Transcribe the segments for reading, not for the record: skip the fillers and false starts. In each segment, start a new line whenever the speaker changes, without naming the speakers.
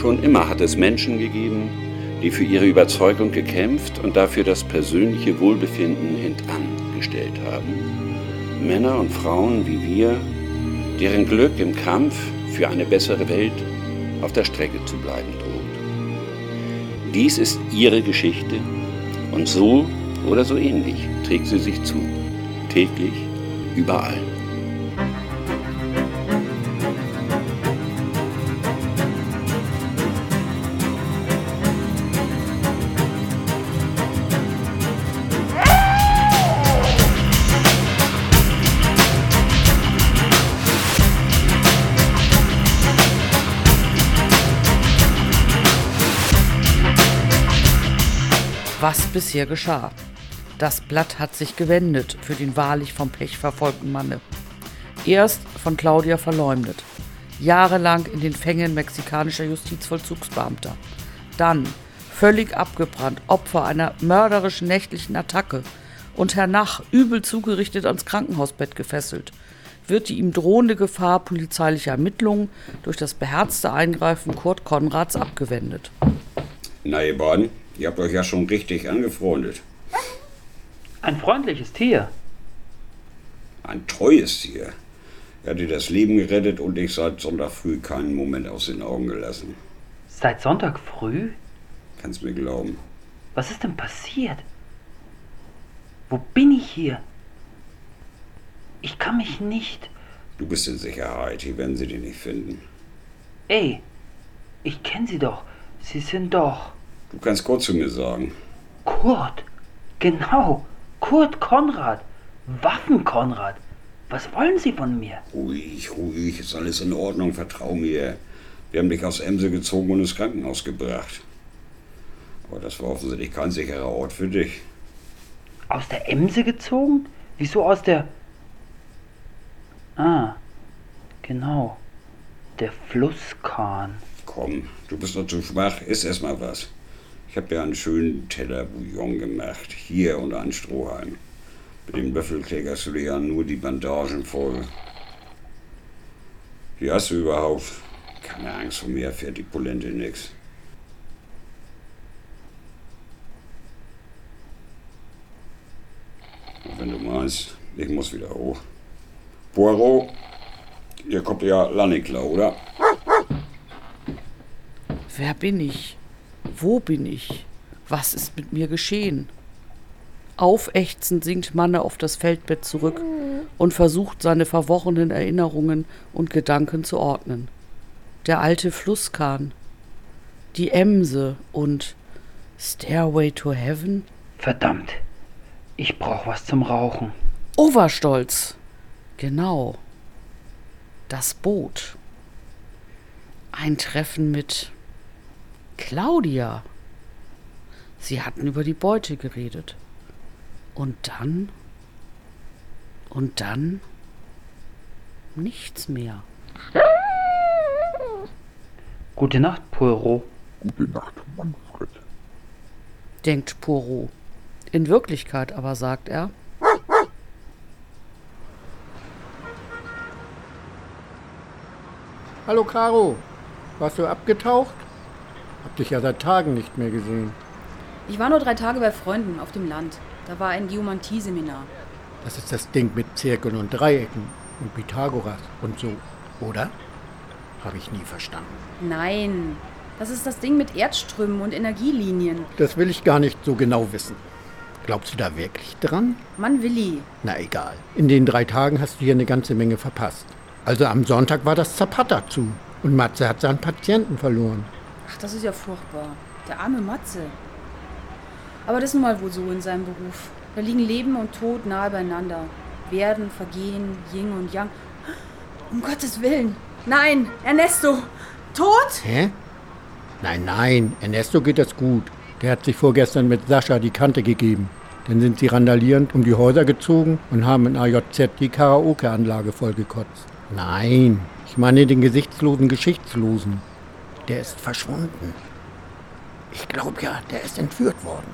Schon immer hat es Menschen gegeben, die für ihre Überzeugung gekämpft und dafür das persönliche Wohlbefinden hintangestellt haben. Männer und Frauen wie wir, deren Glück im Kampf für eine bessere Welt auf der Strecke zu bleiben droht. Dies ist ihre Geschichte und so oder so ähnlich trägt sie sich zu. Täglich, überall.
Was bisher geschah. Das Blatt hat sich gewendet für den wahrlich vom Pech verfolgten Manne. Erst von Claudia verleumdet, jahrelang in den Fängen mexikanischer Justizvollzugsbeamter. Dann völlig abgebrannt, Opfer einer mörderischen nächtlichen Attacke und hernach übel zugerichtet ans Krankenhausbett gefesselt, wird die ihm drohende Gefahr polizeilicher Ermittlungen durch das beherzte Eingreifen Kurt Konrads abgewendet.
Na ihr beiden, ihr habt euch ja schon richtig angefreundet.
Ein freundliches Tier.
Ein treues Tier. Er hat dir das Leben gerettet und dich seit Sonntag früh keinen Moment aus den Augen gelassen.
Seit Sonntag früh?
Kannst mir glauben.
Was ist denn passiert? Wo bin ich hier? Ich kann mich nicht...
Du bist in Sicherheit, hier werden sie dich nicht finden.
Ey, ich kenne Sie doch. Sie sind doch...
Du kannst Kurt zu mir sagen.
Kurt? Genau, Kurt Konrad. Waffen-Konrad. Was wollen Sie von mir?
Ruhig, ruhig, ist alles in Ordnung, vertrau mir. Wir haben dich aus Emse gezogen und ins Krankenhaus gebracht. Aber das war offensichtlich kein sicherer Ort für dich.
Aus der Emse gezogen? Wieso aus der... Ah, genau. Der Flusskahn.
Komm, du bist noch zu schwach, iss erst mal was. Ich habe dir einen schönen Teller Bouillon gemacht. Hier unter einen Strohhalm. Mit dem Löffel kleckerst du dir ja nur die Bandagen voll. Wie hast du überhaupt? Keine Angst vor mir, fährt die Polente nix. Und wenn du meinst, ich muss wieder hoch. Poirot, ihr kommt ja lange klar, oder?
Wer bin ich? Wo bin ich? Was ist mit mir geschehen? Aufächzend sinkt Manne auf das Feldbett zurück und versucht, seine verworrenen Erinnerungen und Gedanken zu ordnen. Der alte Flusskahn, die Emse und Stairway to Heaven?
Verdammt, ich brauch was zum Rauchen.
Oberstolz, genau. Das Boot. Ein Treffen mit Claudia. Sie hatten über die Beute geredet. Und dann nichts mehr.
Gute Nacht, Poirot.
Gute Nacht, Manfred.
Denkt Poirot. In Wirklichkeit aber sagt er:
Hallo Caro, warst du abgetaucht? Hab dich ja seit Tagen nicht mehr gesehen.
Ich war nur 3 Tage bei Freunden auf dem Land. Da war ein Geomantie-Seminar.
Das ist das Ding mit Zirkeln und Dreiecken und Pythagoras und so, oder? Habe ich nie verstanden.
Nein, das ist das Ding mit Erdströmen und Energielinien.
Das will ich gar nicht so genau wissen. Glaubst du da wirklich dran?
Mann, Willi.
Na egal. In den 3 Tagen hast du hier eine ganze Menge verpasst. Also am Sonntag war das Zapata zu und Matze hat seinen Patienten verloren.
Ach, das ist ja furchtbar. Der arme Matze. Aber das ist nun mal wohl so in seinem Beruf. Da liegen Leben und Tod nahe beieinander. Werden, Vergehen, Yin und Yang. Um Gottes Willen. Nein, Ernesto. Tot?
Hä? Nein, Ernesto geht das gut. Der hat sich vorgestern mit Sascha die Kante gegeben. Dann sind sie randalierend um die Häuser gezogen und haben in AJZ die Karaoke-Anlage vollgekotzt. Nein, ich meine den gesichtslosen Geschichtslosen. Der ist verschwunden. Ich glaube ja, der ist entführt worden.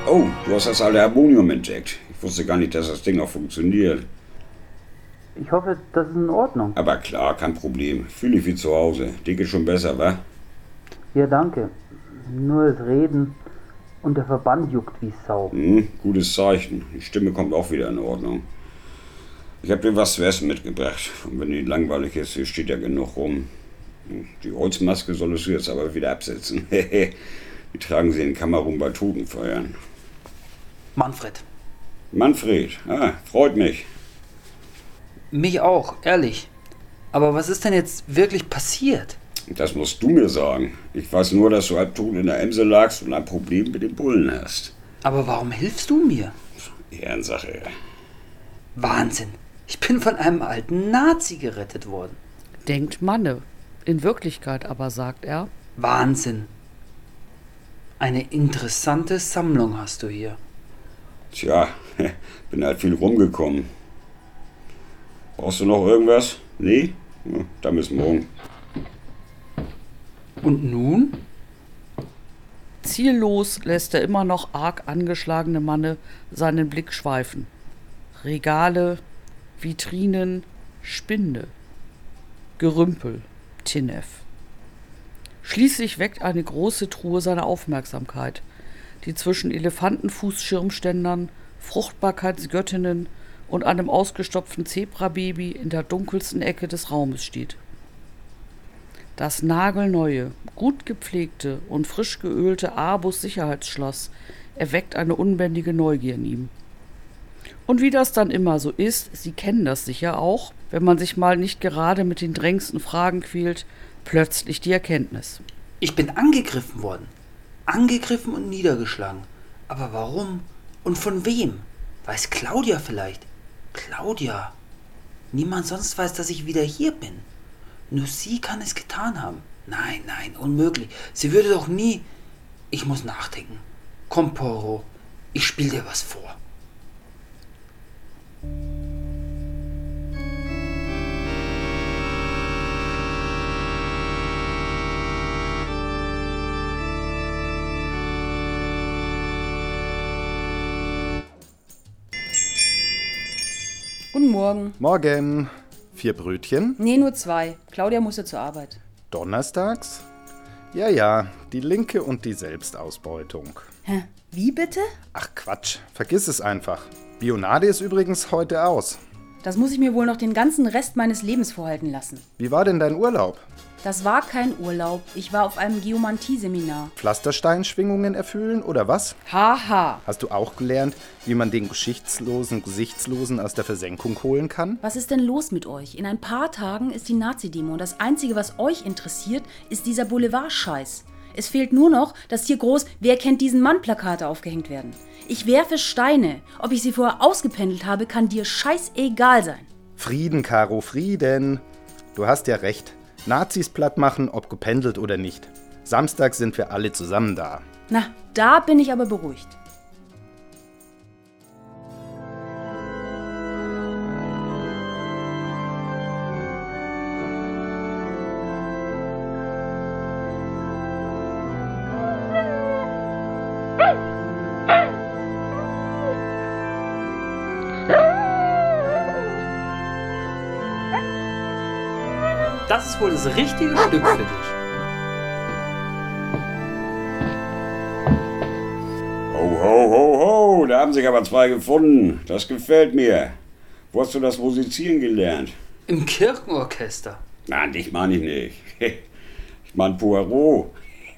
Oh, du hast das alte Harmonium entdeckt. Ich wusste gar nicht, dass das Ding noch funktioniert.
Ich hoffe, das ist in Ordnung.
Aber klar, kein Problem. Fühle ich wie zu Hause. Dir geht schon besser, wa?
Ja, danke. Nur das Reden und der Verband juckt wie Sau.
Gutes Zeichen. Die Stimme kommt auch wieder in Ordnung. Ich habe dir was zu essen mitgebracht. Und wenn dir langweilig ist, hier steht ja genug rum. Die Holzmaske solltest du jetzt aber wieder absetzen. Die tragen sie in Kamerun bei Totenfeuern.
Manfred.
Manfred, freut mich.
Mich auch, ehrlich. Aber was ist denn jetzt wirklich passiert?
Das musst du mir sagen. Ich weiß nur, dass du halbtot in der Emse lagst und ein Problem mit den Bullen hast.
Aber warum hilfst du mir?
Ehrensache.
Wahnsinn. Ich bin von einem alten Nazi gerettet worden.
Denkt Manne. In Wirklichkeit aber sagt er:
Wahnsinn. Eine interessante Sammlung hast du hier.
Tja, bin halt viel rumgekommen. Brauchst du noch irgendwas? Nee? Ja, dann bis morgen.
Und nun?
Ziellos lässt der immer noch arg angeschlagene Manne seinen Blick schweifen. Regale, Vitrinen, Spinde, Gerümpel, Tinef. Schließlich weckt eine große Truhe seine Aufmerksamkeit, die zwischen Elefantenfußschirmständern, Fruchtbarkeitsgöttinnen und einem ausgestopften Zebrababy in der dunkelsten Ecke des Raumes steht. Das nagelneue, gut gepflegte und frisch geölte Arbus-Sicherheitsschloss erweckt eine unbändige Neugier in ihm. Und wie das dann immer so ist, Sie kennen das sicher auch, wenn man sich mal nicht gerade mit den drängendsten Fragen quält, plötzlich die Erkenntnis.
Ich bin angegriffen worden. Angegriffen und niedergeschlagen. Aber warum? Und von wem? Weiß Claudia vielleicht? Claudia. Niemand sonst weiß, dass ich wieder hier bin. Nur sie kann es getan haben. Nein, unmöglich. Sie würde doch nie... Ich muss nachdenken. Komm, Poirot. Ich spiel dir was vor.
Guten Morgen.
Morgen. 4 Brötchen?
Nee, nur 2. Claudia musste zur Arbeit.
Donnerstags? Ja, die Linke und die Selbstausbeutung.
Hä? Wie bitte?
Ach Quatsch, vergiss es einfach. Bionade ist übrigens heute aus.
Das muss ich mir wohl noch den ganzen Rest meines Lebens vorhalten lassen.
Wie war denn dein Urlaub?
Das war kein Urlaub. Ich war auf einem Geomantie-Seminar.
Pflastersteinschwingungen erfüllen oder was?
Haha.
Hast du auch gelernt, wie man den Gesichtslosen aus der Versenkung holen kann?
Was ist denn los mit euch? In ein paar Tagen ist die Nazi-Demo und das Einzige, was euch interessiert, ist dieser Boulevard-Scheiß. Es fehlt nur noch, dass hier groß "Wer kennt diesen Mann" Plakate aufgehängt werden. Ich werfe Steine. Ob ich sie vorher ausgependelt habe, kann dir scheißegal sein.
Frieden, Caro, Frieden. Du hast ja recht. Nazis platt machen, ob gependelt oder nicht. Samstag sind wir alle zusammen da.
Na, da bin ich aber beruhigt.
Das ist wohl das richtige Stück für dich.
Ho, da haben sich aber 2 gefunden. Das gefällt mir. Wo hast du das Musizieren gelernt?
Im Kirchenorchester.
Nein, dich meine ich nicht. Ich meine Poirot.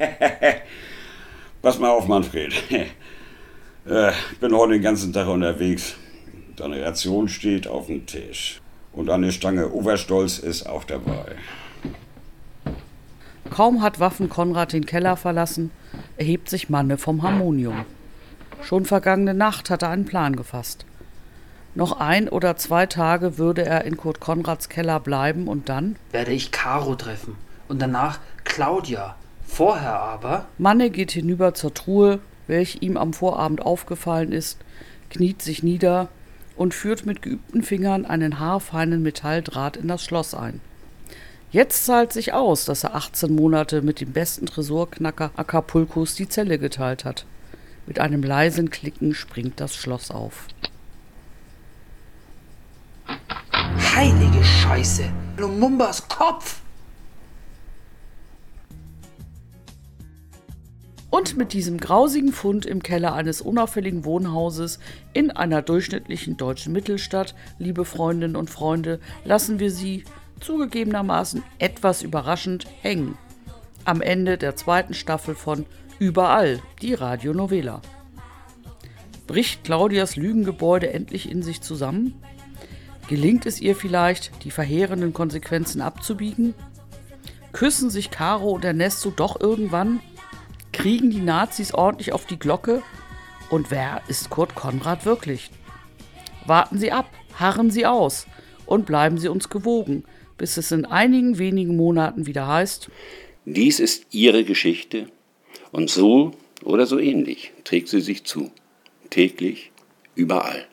Pass mal auf, Manfred. Ich bin heute den ganzen Tag unterwegs. Deine Ration steht auf dem Tisch. Und eine Stange Oberstolz ist auch dabei.
Kaum hat Waffen Konrad den Keller verlassen, erhebt sich Manne vom Harmonium. Schon vergangene Nacht hat er einen Plan gefasst. Noch 1 oder 2 Tage würde er in Kurt Konrads Keller bleiben und dann
werde ich Caro treffen und danach Claudia. Vorher aber...
Manne geht hinüber zur Truhe, welche ihm am Vorabend aufgefallen ist, kniet sich nieder und führt mit geübten Fingern einen haarfeinen Metalldraht in das Schloss ein. Jetzt zahlt sich aus, dass er 18 Monate mit dem besten Tresorknacker Acapulcos die Zelle geteilt hat. Mit einem leisen Klicken springt das Schloss auf.
Heilige Scheiße! Lumumbas Kopf!
Und mit diesem grausigen Fund im Keller eines unauffälligen Wohnhauses in einer durchschnittlichen deutschen Mittelstadt, liebe Freundinnen und Freunde, lassen wir Sie, zugegebenermaßen etwas überraschend, hängen. Am Ende der 2. Staffel von Überall, die Radionovela. Bricht Claudias Lügengebäude endlich in sich zusammen? Gelingt es ihr vielleicht, die verheerenden Konsequenzen abzubiegen? Küssen sich Caro und Ernesto doch irgendwann? Kriegen die Nazis ordentlich auf die Glocke? Und wer ist Kurt Konrad wirklich? Warten Sie ab, harren Sie aus und bleiben Sie uns gewogen, bis es in einigen wenigen Monaten wieder heißt:
Dies ist Ihre Geschichte und so oder so ähnlich trägt sie sich zu. Täglich, überall.